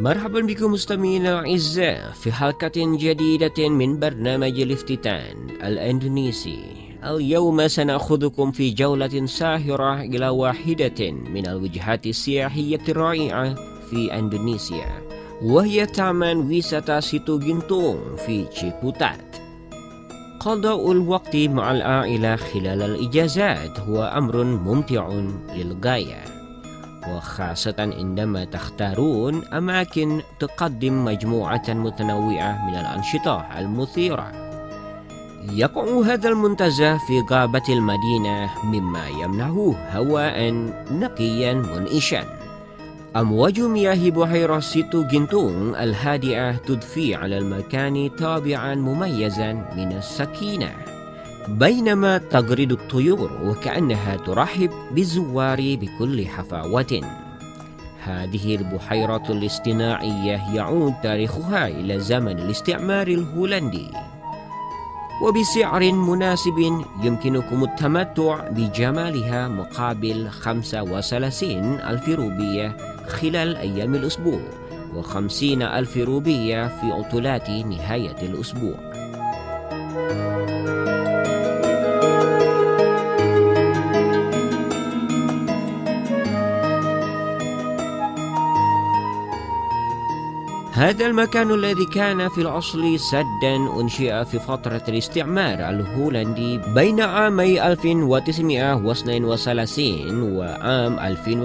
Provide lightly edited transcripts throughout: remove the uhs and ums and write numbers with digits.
مرحبا بكم مستمعينا الأعزاء في حلقة جديدة من برنامج الافتتان الإندونيسي. اليوم سنأخذكم في جولة ساهرة إلى واحدة من الوجهات السياحية الرائعة في إندونيسيا، وهي تعمل ويساتا سيتو جنتونغ في تشيبوتات. قضاء الوقت مع العائلة خلال الإجازات هو أمر ممتع للغاية، وخاصة عندما تختارون أماكن تقدم مجموعة متنوعة من الأنشطة المثيرة. يقع هذا المنتزه في غابة المدينة، مما يمنحه هواء نقيا منعشا. أمواج مياه بحيرة سيتو جنتونغ الهادئة تضفي على المكان طابعا مميزا من السكينة، بينما تغرد الطيور وكأنها ترحب بالزوار بكل حفاوة. هذه البحيرة الاصطناعية يعود تاريخها إلى زمن الاستعمار الهولندي، وبسعر مناسب يمكنكم التمتع بجمالها مقابل 35,000 روبية خلال أيام الأسبوع، و50,000 روبية في عطلات نهاية الأسبوع. هذا المكان الذي كان في الأصل سدا أنشئ في فترة الاستعمار الهولندي بين عامي 1932 وعام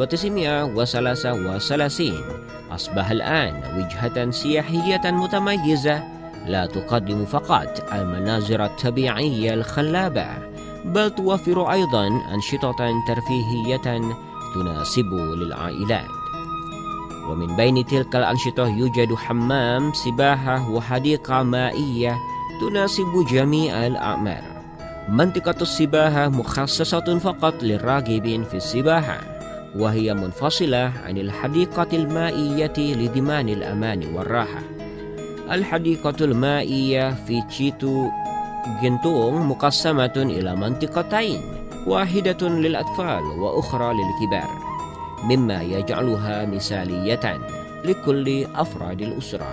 1933. أصبح الآن وجهة سياحية متميزة لا تقدم فقط المناظر الطبيعية الخلابة، بل توفر أيضا أنشطة ترفيهية تناسب للعائلات. ومن بين تلك الأنشطة يوجد حمام سباحة وحديقة مائية تناسب جميع الأعمار. منطقة السباحة مخصصة فقط للراغبين في السباحة، وهي منفصلة عن الحديقة المائية لضمان الأمان والراحة. الحديقة المائية في تشيتو جنتونغ مقسمة إلى منطقتين، واحدة للأطفال وأخرى للكبار، مما يجعلها مثالية لكل أفراد الأسرة.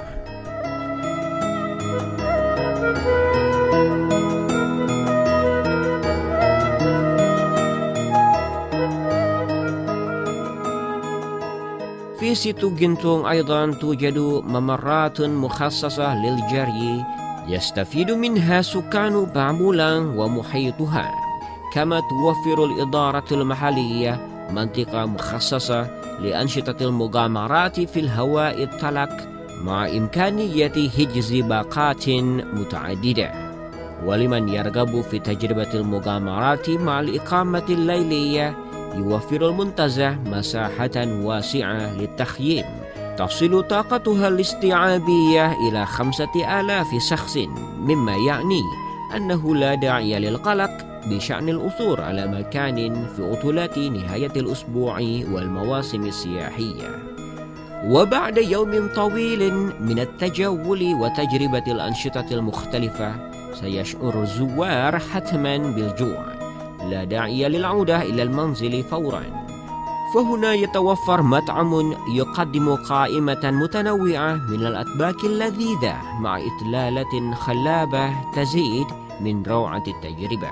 في سيتو جنتونغ أيضا توجد ممرات مخصصة للجري يستفيد منها سكان بامولا ومحيطها، كما توفر الإدارة المحلية منطقة مخصصة لأنشطة المغامرات في الهواء الطلق، مع إمكانية حجز باقات متعددة. ولمن يرغب في تجربة المغامرات مع الإقامة الليلية، يوفر المنتزه مساحة واسعة للتخييم تصل طاقتها الاستيعابية إلى 5,000 شخص، مما يعني أنه لا داعي للقلق بشأن العثور على مكان في عطلات نهاية الأسبوع والمواسم السياحية. وبعد يوم طويل من التجول وتجربة الأنشطة المختلفة، سيشعر الزوار حتما بالجوع. لا داعي للعودة إلى المنزل فورا، فهنا يتوفر مطعم يقدم قائمة متنوعة من الأطباق اللذيذة مع إطلالة خلابة تزيد من روعة التجربة.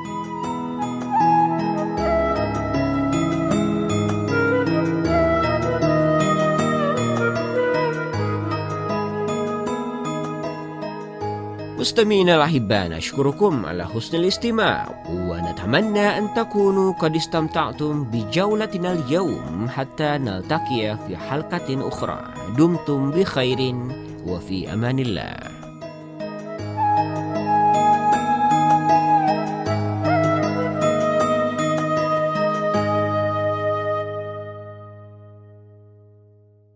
مستمعينا الأحباء، نشكركم على حسن الاستماع، ونتمنى أن تكونوا قد استمتعتم بجولتنا اليوم. حتى نلتقي في حلقة أخرى، دمتم بخير وفي أمان الله.